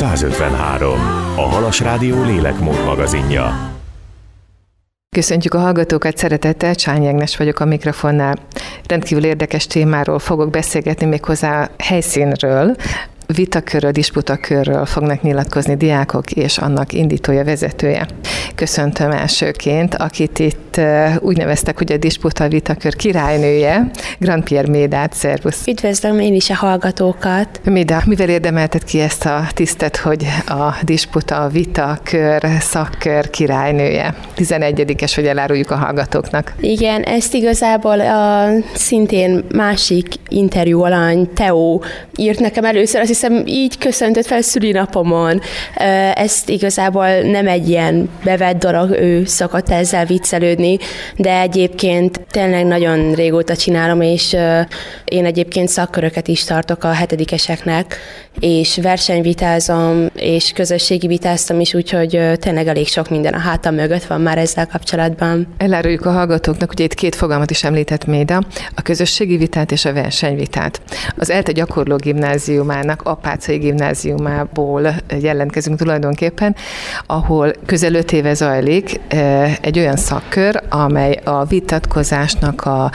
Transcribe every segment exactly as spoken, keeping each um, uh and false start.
százötvenhárom. A Halas Rádió lélekmód magazinja. Köszöntjük a hallgatókat, szeretettel, Csányi Ágnes vagyok a mikrofonnál. Rendkívül érdekes témáról fogok beszélgetni, méghozzá helyszínről. Vitakörről, disputakörről fognak nyilatkozni diákok és annak indítója, vezetője. Köszöntöm elsőként, akit itt úgy neveztek, hogy a disputa vitakör királynője, Grandpierre Médát. Szervusz! Üdvözlöm én is a hallgatókat! Méda, mivel érdemelted ki ezt a tisztet, hogy a disputa vitakör, szakkör királynője? tizenegyedikes, hogy eláruljuk a hallgatóknak. Igen, ezt igazából a szintén másik interjú alany, Teó írt nekem először, azt hiszem így köszöntött fel szülinapomon. Ezt igazából nem egy ilyen bevett dolog, ő szokott ezzel viccelődni, de egyébként tényleg nagyon régóta csinálom, és én egyébként szakköröket is tartok a hetedikeseknek, és versenyvitázom, és közösségi vitáztam is, úgyhogy tényleg elég sok minden a hátam mögött van már ezzel kapcsolatban. Eláruljuk a hallgatóknak, ugye itt két fogalmat is említett Méda, a közösségi vitát és a versenyvitát. Az ELTE gyakorló gimnáziumának, Apáczai gimnáziumából jelentkezünk tulajdonképpen, ahol közel öt éve zajlik egy olyan szakkör, amely a vitatkozásnak a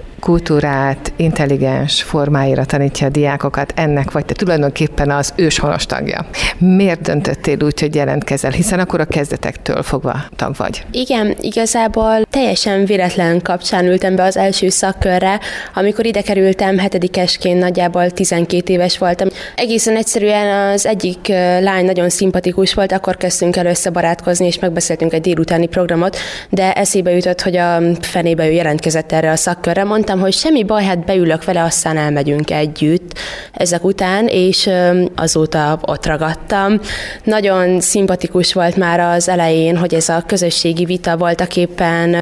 kultúrát, intelligens formáira tanítja a diákokat, ennek vagy te tulajdonképpen az őshonos tagja. Miért döntöttél úgy, hogy jelentkezel? Hiszen akkor a kezdetektől fogva tag vagy. Igen, igazából teljesen véletlen kapcsán ültem be az első szakkörre. Amikor ide kerültem, hetedikesként nagyjából tizenkét éves voltam. Egészen egyszerűen az egyik lány nagyon szimpatikus volt, akkor kezdtünk el összebarátkozni, és megbeszéltünk egy délutáni programot, de eszébe jutott, hogy a fenébe ő jelentkezett erre a szakkörre. Mondtam, hogy semmi baj, hát beülök vele, aztán elmegyünk együtt ezek után, és azóta ott ragadtam. Nagyon szimpatikus volt már az elején, hogy ez a közösségi vita voltaképpen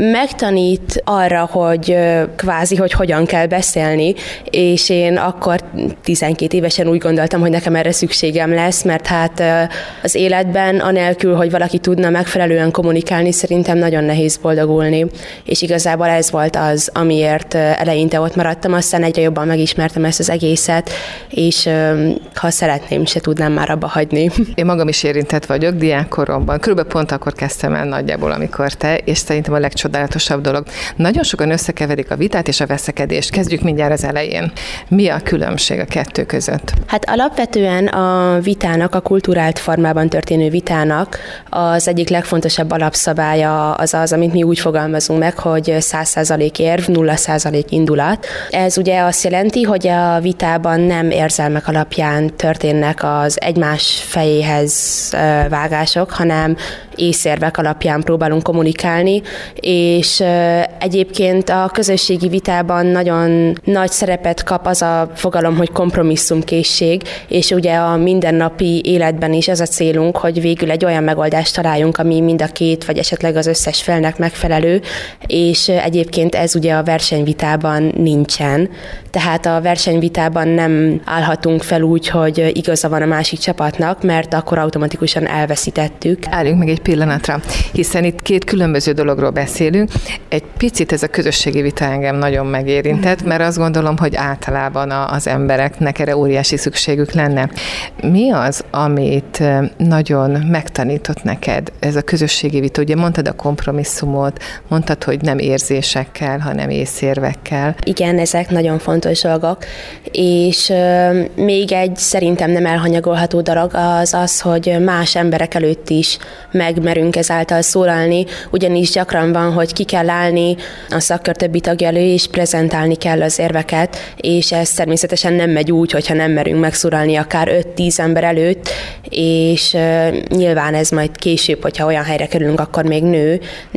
megtanít arra, hogy kvázi, hogy hogyan kell beszélni, és én akkor tizenkét évesen úgy gondoltam, hogy nekem erre szükségem lesz, mert hát az életben anélkül, hogy valaki tudna megfelelően kommunikálni, szerintem nagyon nehéz boldogulni, és igazából ez volt az, amiért eleinte ott maradtam, aztán egyre jobban megismertem ezt az egészet, és ha szeretném, se tudnám már abba hagyni. Én magam is érintett vagyok diákkoromban. Körülbelül pont akkor kezdtem el nagyjából, amikor te, és szerintem a legcsodálatosabb dolog. Nagyon sokan összekeverik a vitát és a veszekedést. Kezdjük mindjárt az elején. Mi a különbség a kettő között? Hát alapvetően a vitának, a kulturált formában történő vitának az egyik legfontosabb alapszabálya az az, amit mi úgy fogalmazunk meg, hogy száz százalék érv, nulla százalék indulat. Ez ugye azt jelenti, hogy a vitában nem érzelmek alapján történnek az egymás fejéhez vágások, hanem észérvek alapján próbálunk kommunikálni, és egyébként a közösségi vitában nagyon nagy szerepet kap az a fogalom, hogy kompromisszumkészség, és ugye a mindennapi életben is az a célunk, hogy végül egy olyan megoldást találjunk, ami mind a két, vagy esetleg az összes felnek megfelelő, és egyébként ez ugye a versenyvitában nincsen. Tehát a versenyvitában nem állhatunk fel úgy, hogy igaza van a másik csapatnak, mert akkor automatikusan elveszítettük. Álljunk meg egy pillanatra, hiszen itt két különböző dologról beszélünk. Egy picit ez a közösségi vita engem nagyon megérintett, mert azt gondolom, hogy általában az embereknek erre óriási szükségük lenne. Mi az, amit nagyon megtanított neked ez a közösségi vita? Ugye mondtad a kompromisszumot, mondtad, hogy nem érzésekkel, hanem észérvekkel. Igen, ezek nagyon fontos dolgok, és euh, még egy szerintem nem elhanyagolható dolog az az, hogy más emberek előtt is megmerünk ezáltal szólalni, ugyanis gyakran van, hogy ki kell állni a szakkör többi tagja elő, és prezentálni kell az érveket, és ez természetesen nem megy úgy, hogyha nem merünk megszólalni akár öt-tíz ember előtt, és euh, nyilván ez majd később, hogyha olyan helyre kerülünk, akkor még nő,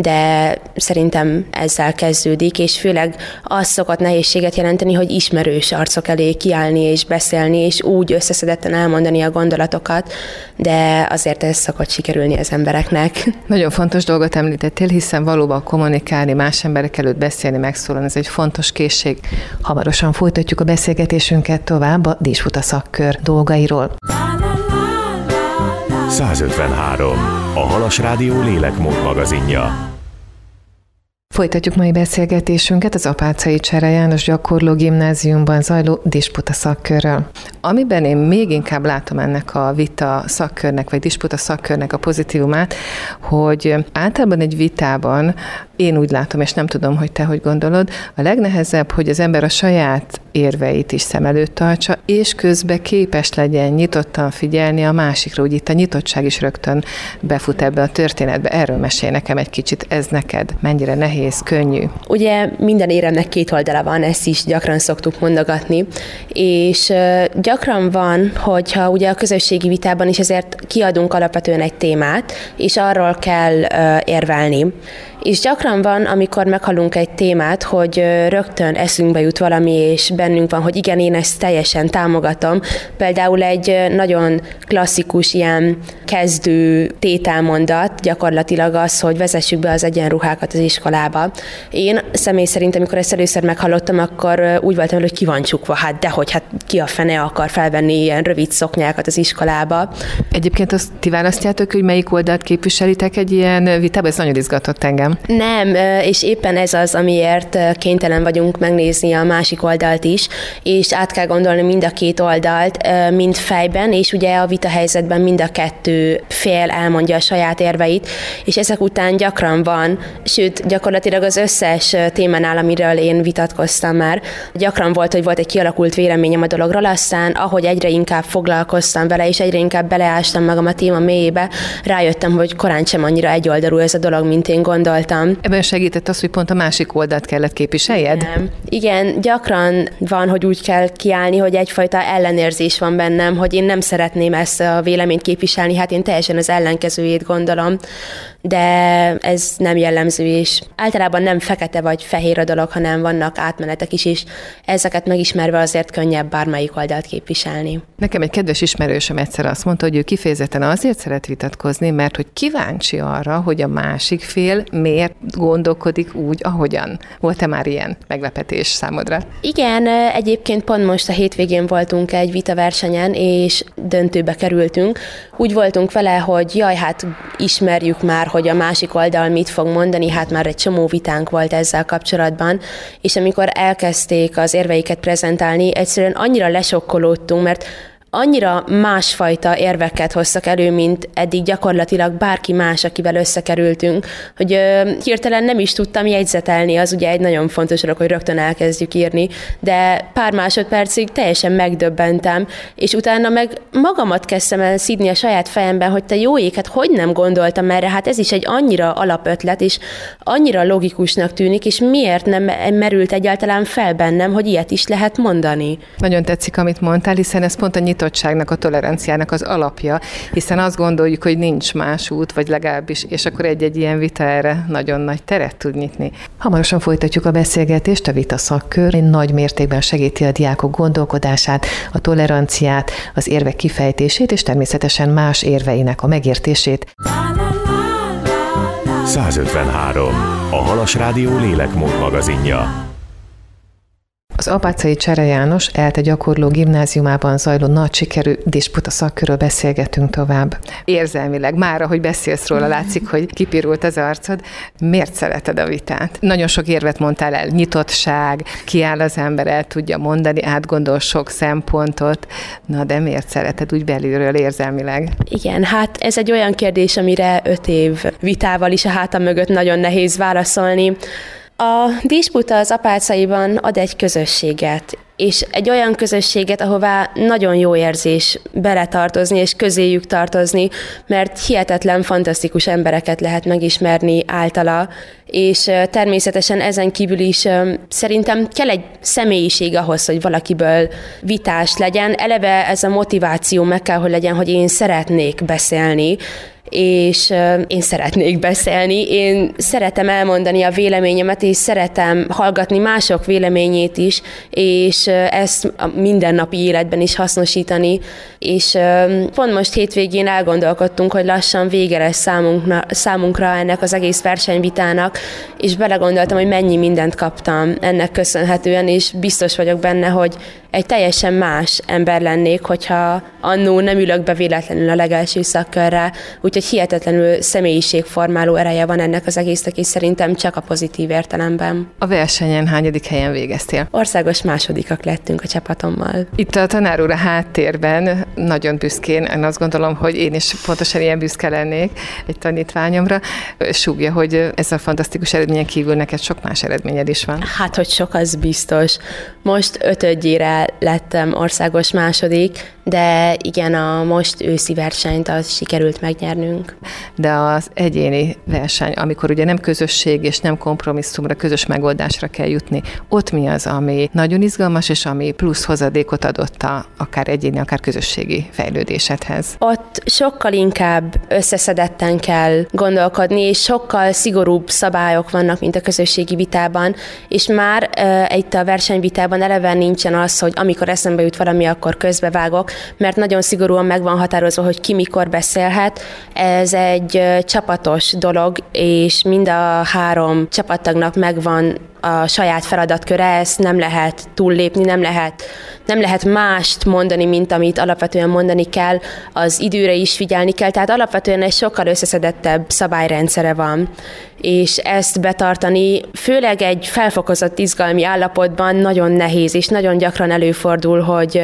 de szerintem ezzel kezdődik, és főleg az szokott nehézséget jelenteni, hogy ismerős arcok elé kiállni és beszélni, és úgy összeszedetten elmondani a gondolatokat, de azért ez szokott sikerülni az embereknek. Nagyon fontos dolgot említettél, hiszen valóban kommunikálni, más emberek előtt beszélni, megszólalni, ez egy fontos készség. Hamarosan folytatjuk a beszélgetésünket tovább a disputa szakkör dolgairól. százötvenhárom. A Halas Rádió lélekmód magazinja. Folytatjuk mai beszélgetésünket az Apáczai Csára János Gyakorló Gimnáziumban zajló disputa szakkörről. Amiben én még inkább látom ennek a vita szakkörnek, vagy disputa szakkörnek a pozitívumát, hogy általában egy vitában, én úgy látom, és nem tudom, hogy te hogy gondolod, a legnehezebb, hogy az ember a saját érveit is szem előtt tartsa, és közben képes legyen nyitottan figyelni a másikra. Úgy itt a nyitottság is rögtön befut ebbe a történetbe. Erről mesélj nekem egy kicsit, ez neked mennyire nehéz, könnyű? Ugye minden éremnek két oldala van, ezt is gyakran szoktuk mondogatni, és gyakran van, hogyha ugye a közösségi vitában is ezért kiadunk alapvetően egy témát, és arról kell érvelni. És gyakran van, amikor meghallunk egy témát, hogy rögtön eszünkbe jut valami, és bennünk van, hogy igen, én ezt teljesen támogatom. Például egy nagyon klasszikus ilyen kezdő tételmondat gyakorlatilag az, hogy vezessük be az egyenruhákat az iskolába. Én személy szerint, amikor ezt először meghallottam, akkor úgy voltam, hogy ki van csukva, hát dehogy, hát ki a fene akar felvenni ilyen rövid szoknyákat az iskolába. Egyébként azt ti választjátok, hogy melyik oldalt képviselitek egy ilyen vitában? Ez nagyon izgatott engem. Nem, és éppen ez az, amiért kénytelen vagyunk megnézni a másik oldalt is, és át kell gondolni mind a két oldalt, mind fejben, és ugye a vita helyzetben mind a kettő fél elmondja a saját érveit, és ezek után gyakran van, sőt, gyakorlatilag az összes témánál, amiről én vitatkoztam már, gyakran volt, hogy volt egy kialakult véleményem a dologról, aztán ahogy egyre inkább foglalkoztam vele, és egyre inkább beleástam magam a téma mélyébe, rájöttem, hogy korán sem annyira egyoldalú ez a dolog, mint én gondoltam. Ebben segített az, hogy pont a másik oldalt kellett képviseljed? Nem. Igen, gyakran van, hogy úgy kell kiállni, hogy egyfajta ellenérzés van bennem, hogy én nem szeretném ezt a véleményt képviselni, hát én teljesen az ellenkezőjét gondolom, de ez nem jellemző, és általában nem fekete vagy fehér a dolog, hanem vannak átmenetek is, és ezeket megismerve azért könnyebb bármelyik oldalt képviselni. Nekem egy kedves ismerősöm egyszer azt mondta, hogy ő kifejezetten azért szeret vitatkozni, mert hogy kíváncsi arra, hogy a másik fél miért gondolkodik úgy, ahogyan. Volt-e már ilyen meglepetés számodra? Igen, egyébként pont most a hétvégén voltunk egy vitaversenyen, és döntőbe kerültünk. Úgy voltunk vele, hogy jaj, hát ismerjük már, hogy a másik oldal mit fog mondani, hát már egy csomó vitánk volt ezzel kapcsolatban, és amikor elkezdték az érveiket prezentálni, egyszerűen annyira lesokkolódtunk, mert annyira másfajta érveket hoztak elő, mint eddig gyakorlatilag bárki más, akivel összekerültünk, hogy ö, hirtelen nem is tudtam jegyzetelni, az ugye egy nagyon fontos dolog, hogy rögtön elkezdjük írni, de pár másodpercig teljesen megdöbbentem, és utána meg magamat kezdtem el szídni a saját fejemben, hogy te jó ég, hát hogy nem gondoltam erre, hát ez is egy annyira alapötlet, és annyira logikusnak tűnik, és miért nem merült egyáltalán fel bennem, hogy ilyet is lehet mondani. Nagyon tetszik, amit mondtál, hiszen ez pont a nyitottságnak, a toleranciának az alapja, hiszen azt gondoljuk, hogy nincs más út, vagy legalábbis, és akkor egy-egy ilyen vita erre nagyon nagy teret tud nyitni. Hamarosan folytatjuk a beszélgetést, a vita szakkör nagy mértékben segíti a diákok gondolkodását, a toleranciát, az érvek kifejtését, és természetesen más érveinek a megértését. százötvenhárom. A Halas Rádió lélekmód magazinja. Az Apáczai Csára János ELTE Gyakorló Gimnáziumában zajló nagy sikerű disputa szakkörről beszélgetünk tovább. Érzelmileg, már ahogy beszélsz róla, látszik, hogy kipirult az arcod. Miért szereted a vitát? Nagyon sok érvet mondtál el, nyitottság, kiáll az ember, el tudja mondani, átgondol sok szempontot. Na de miért szereted úgy belülről érzelmileg? Igen, hát ez egy olyan kérdés, amire öt év vitával is a hátam mögött nagyon nehéz válaszolni. A disputa az Apáczaiban ad egy közösséget, és egy olyan közösséget, ahová nagyon jó érzés beletartozni és közéjük tartozni, mert hihetetlen, fantasztikus embereket lehet megismerni általa, és természetesen ezen kívül is szerintem kell egy személyiség ahhoz, hogy valakiből vitás legyen. Eleve ez a motiváció meg kell, hogy legyen, hogy én szeretnék beszélni, és én szeretnék beszélni, én szeretem elmondani a véleményemet, és szeretem hallgatni mások véleményét is, és ezt a mindennapi életben is hasznosítani, és pont most hétvégén elgondolkodtunk, hogy lassan vége lesz számunkra, számunkra ennek az egész versenyvitának, és belegondoltam, hogy mennyi mindent kaptam ennek köszönhetően, és biztos vagyok benne, hogy egy teljesen más ember lennék, hogyha annó nem ülök be véletlenül a legelső szakkörre, úgyhogy hihetetlenül személyiségformáló ereje van ennek az egésznek, és szerintem csak a pozitív értelemben. A versenyen hányadik helyen végeztél? Országos másodikak lettünk a csapatommal. Itt a tanár úr a háttérben nagyon büszkén, én azt gondolom, hogy én is pontosan ilyen büszke lennék egy tanítványomra. Súgja, hogy ez a fantasztikus eredményen kívül neked sok más eredményed is van. Hát, hogy sok, az biztos. Most ötödjére lettem országos második, de igen, a most őszi versenyt az sikerült megnyernünk. De az egyéni verseny, amikor ugye nem közösség és nem kompromisszumra, közös megoldásra kell jutni, ott mi az, ami nagyon izgalmas, és ami plusz hozadékot adott a, akár egyéni, akár közösségi fejlődésedhez? Ott sokkal inkább összeszedetten kell gondolkodni, és sokkal szigorúbb szabályok vannak, mint a közösségi vitában, és már uh, itt a versenyvitában eleve nincsen az, hogy amikor eszembe jut valami, akkor közbevágok, mert nagyon szigorúan meg van határozva, hogy ki mikor beszélhet. Ez egy uh, csapatos dolog, és mind a három csapattagnak megvan a saját feladatköre, ezt nem lehet túllépni, nem lehet, nem lehet mást mondani, mint amit alapvetően mondani kell, az időre is figyelni kell, tehát alapvetően egy sokkal összeszedettebb szabályrendszere van, és ezt betartani, főleg egy felfokozott izgalmi állapotban nagyon nehéz, és nagyon gyakran előfordul, hogy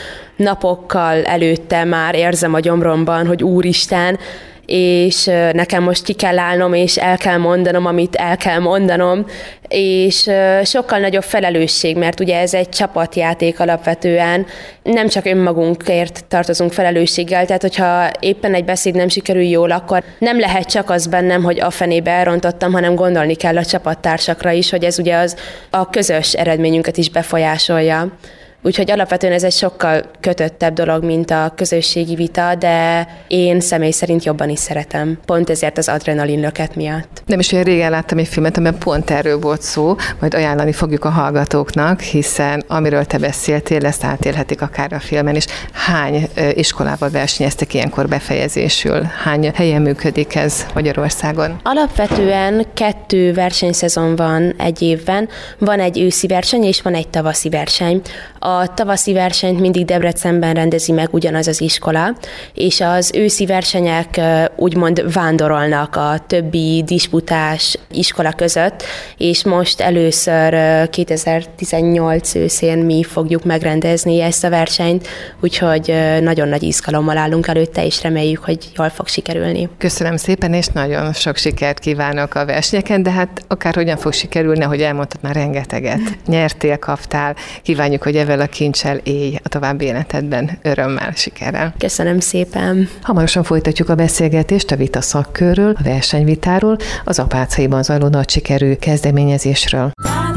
napokkal előtte már érzem a gyomromban, hogy úristen, és nekem most ki kell állnom, és el kell mondanom, amit el kell mondanom, és sokkal nagyobb felelősség, mert ugye ez egy csapatjáték alapvetően, nem csak önmagunkért tartozunk felelősséggel, tehát hogyha éppen egy beszéd nem sikerül jól, akkor nem lehet csak az bennem, hogy a fenébe elrontottam, hanem gondolni kell a csapattársakra is, hogy ez ugye az a közös eredményünket is befolyásolja. Úgyhogy alapvetően ez egy sokkal kötöttebb dolog, mint a közösségi vita, de én személy szerint jobban is szeretem. Pont ezért az adrenalinlöket miatt. Nem is olyan régen láttam egy filmet, amiben pont erről volt szó, majd ajánlani fogjuk a hallgatóknak, hiszen amiről te beszéltél, ezt átélhetik akár a filmen is. Hány iskolával versenyeztek ilyenkor befejezésül? Hány helyen működik ez Magyarországon? Alapvetően kettő versenyszezon van egy évben. Van egy őszi verseny, és van egy tavaszi verseny. A tavaszi versenyt mindig Debrecenben rendezi meg ugyanaz az iskola, és az őszi versenyek úgymond vándorolnak a többi disputás iskola között, és most először kétezer-tizennyolc őszén mi fogjuk megrendezni ezt a versenyt, úgyhogy nagyon nagy izgalommal állunk előtte, és reméljük, hogy jól fog sikerülni. Köszönöm szépen, és nagyon sok sikert kívánok a versenyeken, de hát akárhogyan fog sikerülni, ahogy elmondtad, már rengeteget nyertél, kaptál. Kívánjuk, hogy ezzel a kincsel élj a további életedben örömmel, sikerrel. Köszönöm szépen. Hamarosan folytatjuk a beszélgetést a vita szakkörről, a versenyvitáról, az Apáczaiban zajló nagy sikerű kezdeményezésről.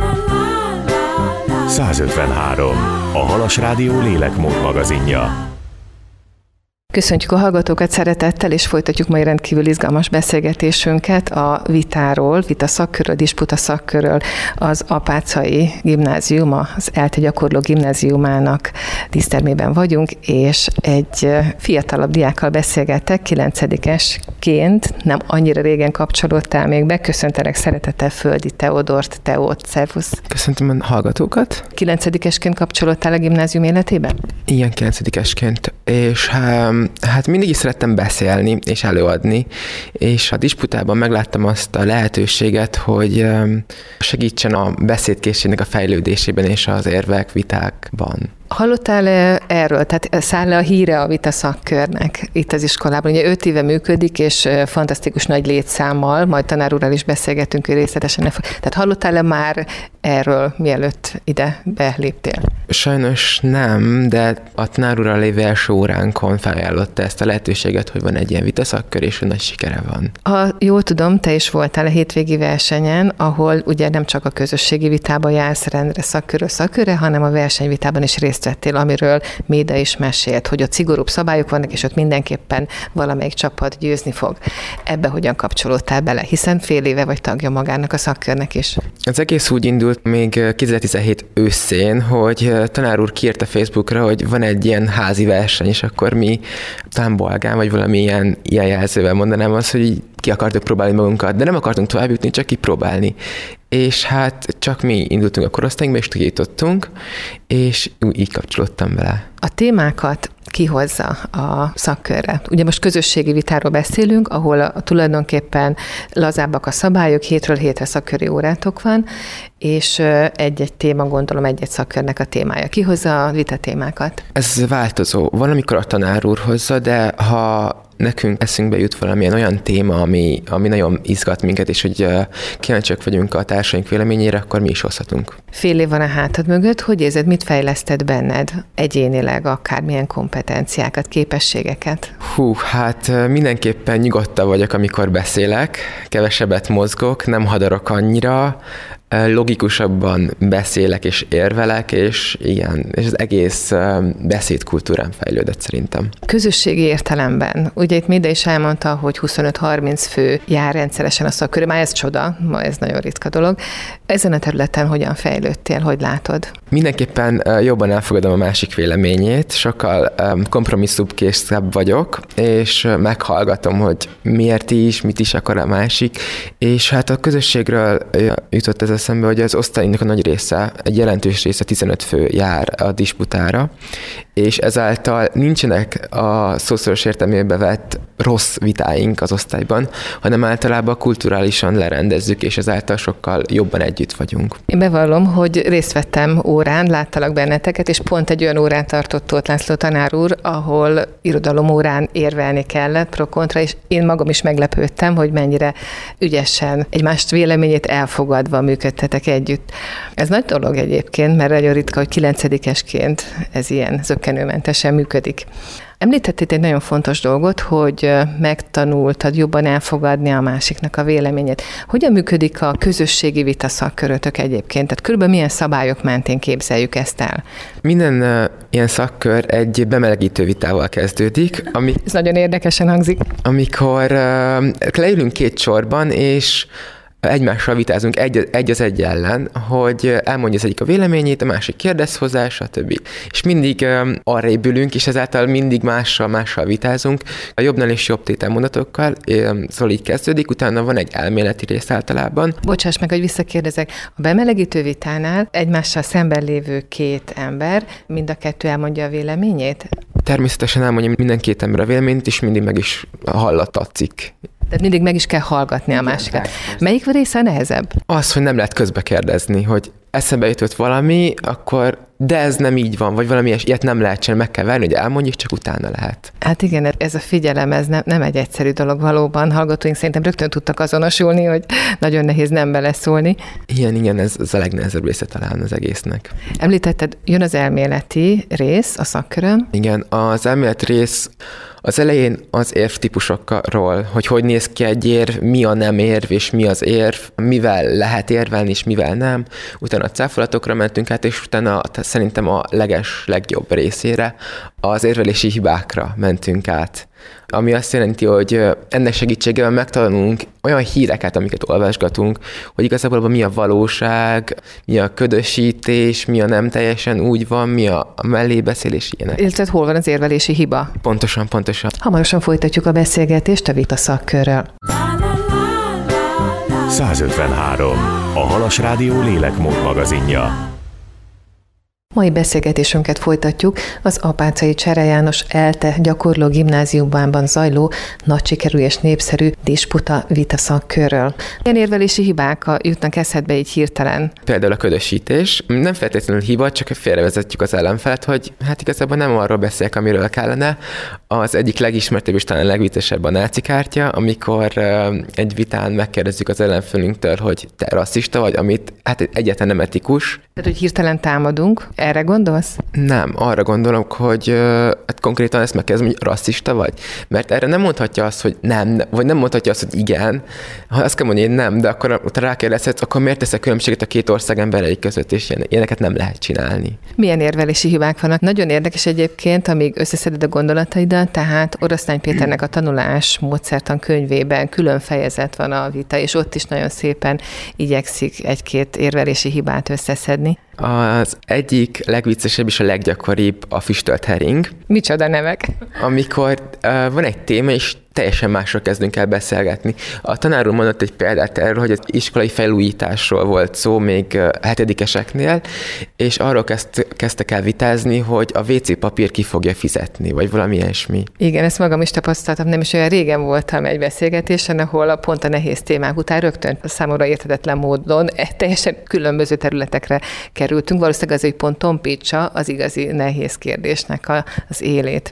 százötvenhárom. A Halas Rádió lélekmód magazinja. Köszöntjük a hallgatókat szeretettel, és folytatjuk mai rendkívül izgalmas beszélgetésünket a vitáról, vita szakkörről, disputa szakkörről. Az Apáczai Gimnázium, az ELTE gyakorló gimnáziumának dísztermében vagyunk, és egy fiatalabb diákkal beszélgettek, kilencedikesként, nem annyira régen kapcsolódtál még be. Köszöntelek szeretettel Földi Teodort, Teót, szervusz! Köszöntöm a hallgatókat! Kilencedikesként kapcsolódtál a gimnázium életében? Igen, kilencedikesként, és hát mindig is szerettem beszélni és előadni, és a disputában megláttam azt a lehetőséget, hogy segítsen a beszédkészségnek a fejlődésében és az érvek, vitákban. Hallottál erről? Tehát száll le a híre a vita szakkörnek itt az iskolában? Ugye öt éve működik, és fantasztikus nagy létszámmal, majd tanár úrral is beszélgetünk, hogy részletesen. Tehát hallottál-e már erről, mielőtt ide beléptél? Sajnos nem, de a tanár úrral lévő első óránkon felajánlotta ezt a lehetőséget, hogy van egy ilyen vita szakkör, és nagy sikere van. Ha jól tudom, te is voltál a hétvégi versenyen, ahol ugye nem csak a közösségi vitában jársz rendre szakkörről szakkörre, hanem a versenyvitában is részt vettél, amiről Méda is mesélt, hogy ott szigorúbb szabályok vannak, és ott mindenképpen valamelyik csapat győzni fog. Ebbe hogyan kapcsolódtál bele? Hiszen fél éve vagy tagja magának a szakkörnek is. Az egész úgy indult még kétezer-tizenhét őszén, hogy tanár úr kiírta Facebookra, hogy van egy ilyen házi verseny, és akkor mi talán bolgán, vagy valami ilyen, ilyen jelzővel mondanám azt, hogy ki akartuk próbálni magunkat, de nem akartunk tovább jutni, csak kipróbálni. És hát csak mi indultunk a korosztályunkba, és tudítottunk, és így kapcsolódtam vele. A témákat kihozza a szakkörre. Ugye most közösségi vitáról beszélünk, ahol a, tulajdonképpen lazábbak a szabályok, hétről hétre szakköri órátok van, és egy-egy téma, gondolom egy-egy szakkörnek a témája. Ki hozza a vita témákat? Ez változó. Van, amikor a tanár úr hozza, de ha nekünk eszünkbe jut valamilyen olyan téma, ami, ami nagyon izgat minket, és hogy kíváncsiak vagyunk a társaink véleményére, akkor mi is hozhatunk. Fél év van a hátad mögött, hogy érzed, mit fejlesztett benned egyénileg, akármilyen kompetenciákat, képességeket? Hú, hát mindenképpen nyugodtabb vagyok, amikor beszélek, kevesebbet mozgok, nem hadarok annyira, logikusabban beszélek és érvelek, és igen, és az egész beszédkultúrám fejlődött szerintem. Közösségi értelemben, ugye itt Méda is elmondta, hogy huszonöt-harminc fő jár rendszeresen a szakkörre, már ez csoda, ma ez nagyon ritka dolog. Ezen a területen hogyan fejlődtél, hogy látod? Mindenképpen jobban elfogadom a másik véleményét, sokkal kompromisszumkészebb vagyok, és meghallgatom, hogy miért is, mit is akar a másik, és hát a közösségről jutott ez eszembe, hogy az osztályunknak a nagy része, egy jelentős része, tizenöt fő jár a disputára, és ezáltal nincsenek a szószoros értelmében vett rossz vitáink az osztályban, hanem általában kulturálisan lerendezzük, és ezáltal sokkal jobban együtt vagyunk. Én bevallom, hogy részt vettem órán, láttalak benneteket, és pont egy olyan órán tartott Tóth László tanár úr, ahol irodalom órán érvelni kellett pro-kontra, és én magam is meglepődtem, hogy mennyire ügyesen egymást véleményét elfogadva működtetek együtt. Ez nagy dolog egyébként, mert nagyon ritka, hogy kilencedikesként ez ilyen zökkenőmentesen működik. Említettél egy nagyon fontos dolgot, hogy megtanultad jobban elfogadni a másiknak a véleményét. Hogyan működik a közösségi vita szakkörötök egyébként? Tehát körülbelül milyen szabályok mentén képzeljük ezt el? Minden uh, ilyen szakkör egy bemelegítő vitával kezdődik. Ami, Ez nagyon érdekesen hangzik. Amikor uh, leülünk két sorban, és egymással vitázunk egy, egy az egy ellen, hogy elmondja az egyik a véleményét, a másik kérdez hozzá, stb. És mindig um, arrébb ülünk, és ezáltal mindig mással, mással vitázunk, a jobbnál és jobb tételmondatokkal, um, szóval így kezdődik, utána van egy elméleti rész általában. Bocsáss meg, hogy visszakérdezek. A bemelegítő vitánál egymással szemben lévő két ember, mind a kettő elmondja a véleményét? Természetesen elmondja minden két ember a véleményét, és mindig meg is hallatszik. Tehát mindig meg is kell hallgatni a másikat. Melyik része a nehezebb? Az, hogy nem lehet közbe kérdezni, hogy eszembe jutott valami, akkor de ez nem így van, vagy valami ilyet nem lehet csinálni, meg kell várni, hogy elmondjuk, csak utána lehet. Hát igen, ez a figyelem, ez nem, nem egy egyszerű dolog valóban. Hallgatóink szerintem rögtön tudtak azonosulni, hogy nagyon nehéz nem beleszólni. Igen, igen, ez, ez a legnehezebb része talán az egésznek. Említetted, jön az elméleti rész a szakkörön. Igen, az elmélet rész az elején az érvtípusokról, hogy hogy néz ki egy érv, mi a nem érv, és mi az érv, mivel lehet érvelni, és mivel nem. Utána a cáfolatokra mentünk át, és utána szerintem a leges, legjobb részére, az érvelési hibákra mentünk át. Ami azt jelenti, hogy ennek segítségével megtanulunk olyan híreket, amiket olvasgatunk, hogy igazából mi a valóság, mi a ködösítés, mi a nem teljesen úgy van, mi a mellébeszélés, ilyenek. Illetve hol van az érvelési hiba? Pontosan, pontosan. Hamarosan folytatjuk a beszélgetést a vita szakkörről. százötvenhárom. A Halas Rádió lélekmód magazinja. Mai beszélgetésünket folytatjuk az Apáczai Csára János ELTE gyakorló gimnáziumban zajló nagy sikerű és népszerű disputa vita szakkörről. Milyen érvelési hibák jutnak eszedbe így hirtelen? Például a ködösítés. Nem feltétlenül hiba, csak félrevezetjük az ellenfelet, hogy hát igazából nem arról beszélek, amiről kellene. Az egyik legismertebb és talán legviccesebb a náci kártya, amikor uh, egy vitán megkérdezzük az ellenfelünktől, hogy te rasszista vagy, amit hát egyáltalán nem etikus. Tehát, hogy hirtelen támadunk. Erre gondolsz? Nem, arra gondolok, hogy uh, hát konkrétan ezt megkérdezem, hogy rasszista vagy. Mert erre nem mondhatja azt, hogy nem, vagy nem mondhatja azt, hogy igen. Ha azt kell mondani, hogy nem, de akkor ha rákérdezhetsz, akkor miért teszek különbséget a két ország emberei között, és ilyen, ilyeneket nem lehet csinálni. Milyen érvelési hibák vannak? Nagyon érdekes egyébként, amíg összeszeded a gondolataidat, tehát Oroszlány Péternek a tanulás módszertan könyvében külön fejezet van a vita, és ott is nagyon szépen igyekszik egy-két érvelési hibát összeszedni. Az egyik legviccesebb és a leggyakoribb a füstölt hering. Micsoda nevek? Amikor uh, van egy téma, és teljesen másról kezdünk el beszélgetni. A tanár úr mondott egy példát erről, hogy az iskolai felújításról volt szó még hetedikeseknél, és arról kezd, kezdtek el vitázni, hogy a vé cé papír ki fogja fizetni, vagy valami ilyesmi. Igen, ezt magam is tapasztaltam, nem is olyan régen voltam egy beszélgetésen, ahol a pont a nehéz témák után rögtön számomra érthetetlen módon teljesen különböző területekre kerültünk. Valószínűleg azért pont tompítsa az igazi nehéz kérdésnek a, az élét.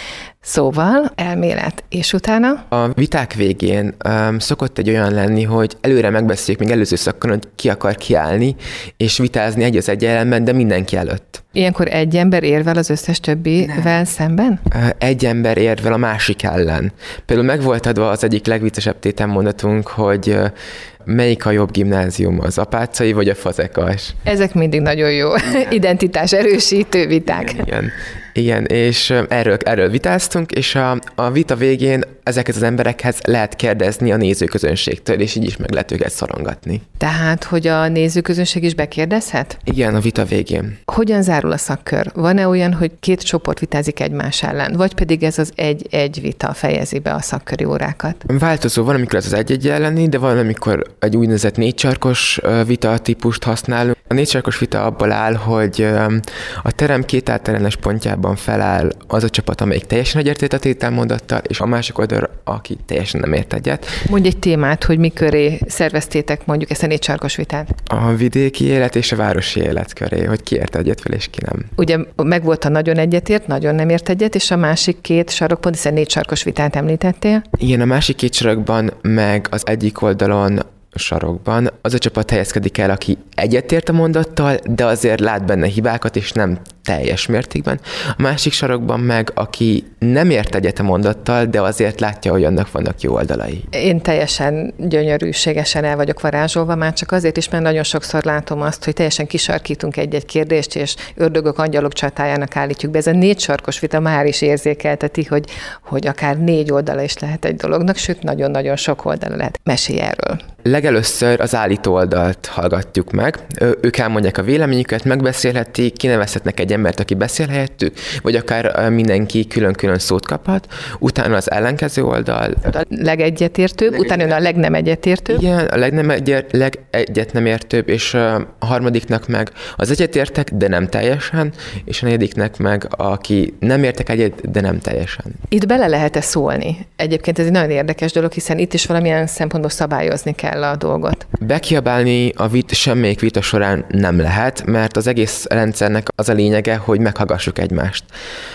Szóval elmélet, és utána? A viták végén um, szokott egy olyan lenni, hogy előre megbeszéljük még előző szakon, hogy ki akar kiállni, és vitázni egy az egy ellenben, de mindenki előtt. Ilyenkor egy ember érvel az összes többivel szemben? Egy ember érvel a másik ellen. Például meg volt adva az egyik legviccesebb tételmondatunk, hogy melyik a jobb gimnázium, az apácai vagy a fazekas? Ezek mindig nagyon jó identitás erősítő viták. Igen, igen. Igen, és erről, erről vitáztunk, és a, a vita végén ezeket az emberekhez lehet kérdezni a nézőközönségtől, és így is meg lehet őket szorongatni. Tehát, hogy a nézőközönség is bekérdezhet? Igen, a vita végén. Hogyan zárul a szakkör? Van-e olyan, hogy két csoport vitázik egymás ellen, vagy pedig ez az egy-egy vita fejezi be a szakköri órákat? Változó, van, amikor ez az egy-egy elleni, de van, amikor egy úgynevezett négycsarkos vita típust használunk. A négycsarkos vita abból áll, hogy a terem két általános pontjában feláll az a csapat, amelyik teljesen egyetért a tételmondattal, és a másik oldal, aki teljesen nem ért egyet. Mondj egy témát, hogy mi köré szerveztétek mondjuk ezt a négycsarkos vitát. A vidéki élet és a városi élet köré, hogy ki ért egyet vele, és ki nem. Ugye megvolt a nagyon egyetért, nagyon nem ért egyet, és a másik két sarokpont, hiszen négycsarkos vitát említettél. Igen, a másik két sarokban meg az egyik oldalon sarokban az a csapat helyezkedik el, aki egyetért a mondattal, de azért lát benne hibákat, és nem teljes mértékben. A másik sarokban meg, aki nem ért egyet a mondattal, de azért látja, hogy annak vannak jó oldalai. Én teljesen gyönyörűségesen el vagyok varázsolva, már csak azért is, mert nagyon sokszor látom azt, hogy teljesen kisarkítunk egy-egy kérdést, és ördögök, angyalok csatájának állítjuk be. Ez a négy sarkos vita már is érzékelteti, hogy, hogy akár négy oldala is lehet egy dolognak, sőt, nagyon-nagyon sok oldala lehet. Mesélj erről. Legelőször az állító oldalt hallgatjuk meg. Ők elmondják a véleményüket, megbeszélhetik, kinevezhetnek egy embert, aki beszél helyettük, vagy akár mindenki külön-külön szót kaphat. Utána az ellenkező oldal. A legegyetértőbb, leg... utána jön a legnem egyetértőbb. Igen, a legnem egyet, legegyet nem értőbb, és a harmadiknak meg az egyetértek, de nem teljesen, és a negyediknek meg, aki nem értek egyet, de nem teljesen. Itt bele lehet-e szólni? Egyébként ez egy nagyon érdekes dolog, hiszen itt is valamilyen szempontból szabályozni kell a dolgot. Bekiabálni a vit, semmelyik vita során nem lehet, mert az egész rendszernek az a lényege, hogy meghallgassuk egymást.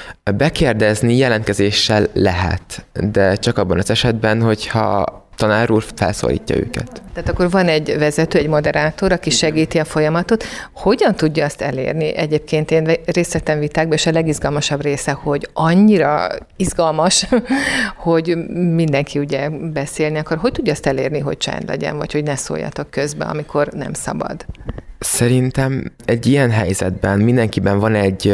Bekérdezni jelentkezéssel lehet, de csak abban az esetben, hogyha tanár úr felszólítja őket. Tehát akkor van egy vezető, egy moderátor, aki segíti a folyamatot. Hogyan tudja azt elérni? Egyébként én részt vettem vitákban, és a legizgalmasabb része, hogy annyira izgalmas, hogy mindenki ugye beszélni akar. Hogy tudja azt elérni, hogy csend legyen, vagy hogy ne szóljatok közbe, amikor nem szabad? Szerintem egy ilyen helyzetben mindenkiben van egy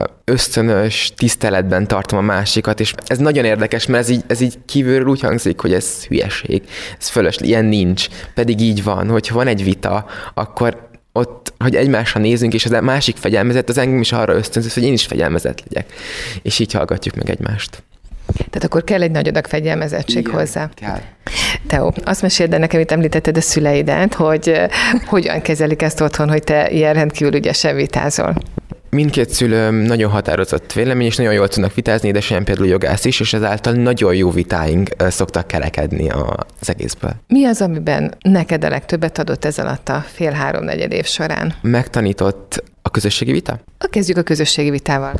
ösztönös tiszteletben tartom a másikat, és ez nagyon érdekes, mert ez így, ez így kívülről úgy hangzik, hogy ez hülyeség, ez fölös, ilyen nincs, pedig így van, hogyha van egy vita, akkor ott, hogy egymásra nézünk, és az a másik fegyelmezett, az engem is arra ösztönzött, hogy én is fegyelmezett legyek, és így hallgatjuk meg egymást. Tehát akkor kell egy nagy adag fegyelmezettség Igen, hozzá. Kell. Teó, azt meséld, de nekem itt említetted a szüleidet, hogy hogyan kezelik ezt otthon, hogy te ilyen rendkívül ügyesen vitázol. Mindkét szülőm nagyon határozott vélemény, és nagyon jól tudnak vitázni, édesanyám például jogász is, és ezáltal nagyon jó vitáink szoktak kerekedni az egészből. Mi az, amiben neked a legtöbbet adott ez alatt a fél-háromnegyed év során? Megtanított a közösségi vita? Kezdjük a közösségi vitával.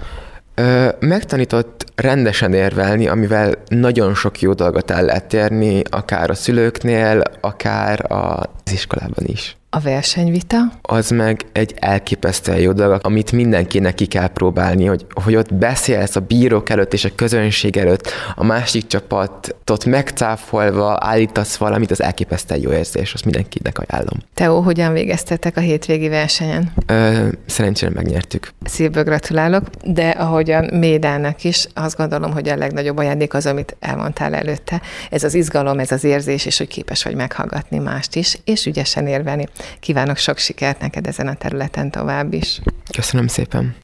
Megtanított rendesen érvelni, amivel nagyon sok jó dolgot el lehet érni, akár a szülőknél, akár az iskolában is. A versenyvita? Az meg egy elképesztően jó dolog, amit mindenkinek ki kell próbálni, hogy, hogy ott beszélsz a bírók előtt és a közönség előtt, a másik csapatot megcáfolva állítasz valamit, az elképesztően jó érzés, azt mindenkinek ajánlom. Teó, hogyan végeztetek a hétvégi versenyen? Ö, szerencsére megnyertük. Szívből gratulálok, de ahogyan Médának is, azt gondolom, hogy a legnagyobb ajándék az, amit elmondtál előtte. Ez az izgalom, ez az érzés, és hogy képes vagy meghallgatni mást is, és ügyesen érvelni. Kívánok sok sikert neked ezen a területen tovább is. Köszönöm szépen.